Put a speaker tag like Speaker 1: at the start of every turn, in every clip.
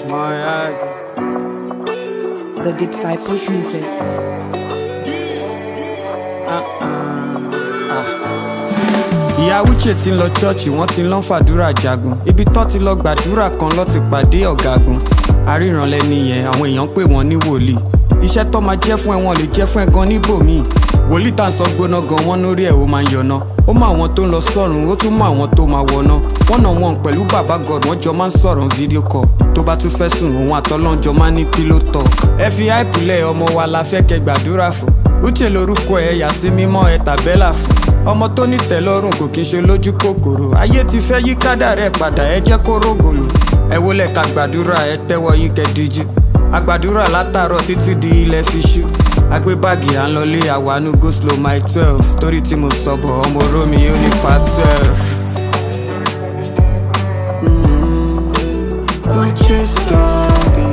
Speaker 1: The Disciples Music.
Speaker 2: Ìyá Uche ti ń lọ chọ́ọ̀chì, wọ́n ti lọ fàdúrà jagun. Ibi tán ti lọ gbàdúrà kan ló ti pàdé ọ̀gágun. Aríranlẹ̀ nìyẹn, àwọn èèyàn pè wọ́n ní wòlíì. Iṣẹ́ tó máa jẹ́ fún ẹ wọn lè jẹ́ fún ẹ gan níbòmíì. Wòlíì tá à ń sọ gbóná gan wọ́n lórí ẹ̀ ó máa ń yọ̀nà. Ó mọ àwọn tó ń lọ sọ́run, ó tún mọ àwọn tó máa wọ̀nà. Wọ́n náà wọn pẹ̀lú bàbá God, wọ́n jọ máa ń sọ̀rọ̀ fídíò call. Tó bá tún fẹ́ sùn, òun àtọ́lọ́njọ máa ní pillow talk. Ẹ fi àìpìlẹ̀ ọmọ wa la fẹ́ kẹ́ gbàdúrà fún. Uche lorúkọ ẹ̀ yà sí mímọ́ ẹ̀ tàbẹ́là fún. Ọmọ tó ní tẹ́lọ́rùn kò kí n ṣe lójú kòkòrò. Ayé ti fẹ́ yí kádà rẹ̀ padà, ẹ jẹ́ kó rógòlò. Ẹ wólẹ̀ ká gbàdúrà, ẹ tẹ́wọ́ yín kẹ́ díjú. Agbàdúrà látàárọ̀ títí di ilẹ̀ fi ṣú. Agbé báàgì à ń lọlé àwánú go slow my 12. Story tí mo sọ bọ̀ ọmọ Rómi ó ní part 12. Uche story.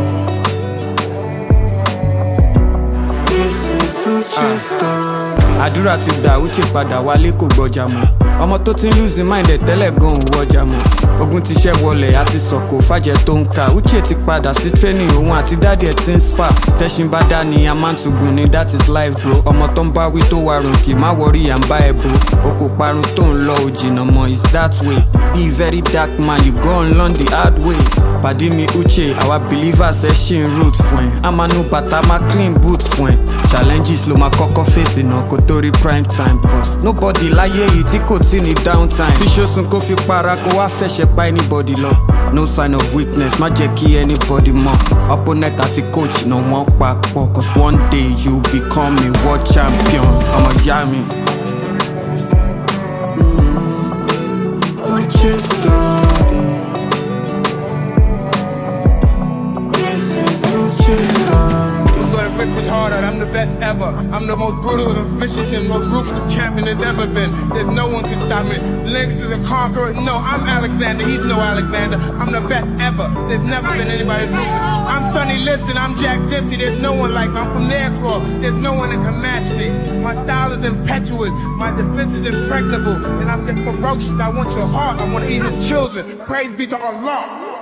Speaker 2: This is Uche story. Àdúrà ti gbà, Uche padà wálé kò gbọ́jà mọ́. Ọmọ tó ti ń lose mind ẹ̀ tẹ́lẹ̀ gan ò wọ́jà mọ́. Ogun ti ṣẹ́ wọlẹ̀ àti sọ̀kò fàjẹ́ tó ń ka. Uche ti padà sí training, òun àti dáàdì ẹ̀ ti ń spa. Tẹ́ṣin bá dá ni a máa ń tugun ni, that is life bro. Ọmọ tó ń bá wí tó wà rùn kì má wọrí à ń bá ẹ bro. O kò parun tó ń lọ òjìnà mọ́, is that way. Be very dark man, you go and learn the hard way. Pàdé mi Uche, our believers ẹ ṣì ń root fún ẹ. A máa nu bàtà máa clean boots fún ẹ. Challenges ló máa kọ́kọ́ fèsì náà kó tó rí prime time pause. Nobody láyé yìí tí kò tí ní downtime. Fi ṣoṣun kó fi para kó wá fẹsẹ̀ pa anybody lọ. No sign of weakness, má jẹ́ kí anybody mọ̀. Opponent àti coach náà wọ́n papọ̀. Cause one day you become a world champion. Ọmọ ìyá mi. Uche story. This is Uche story.
Speaker 3: Rip was harder, I'm the best ever. I'm the most brutal and vicious and most ruthless champion there's ever been. There's no one can stop me. Legs is a conqueror. No, I'm Alexander. He's no Alexander. I'm the best ever. There's never been anybody ruthless. I'm Sonny Liston. I'm Jack Dempsey. There's no one like me. I'm from Nairclaw. There's no one that can match me. My style is impetuous. My defense is impregnable. And I'm just ferocious. I want your heart. I want to eat your children. Praise be to Allah.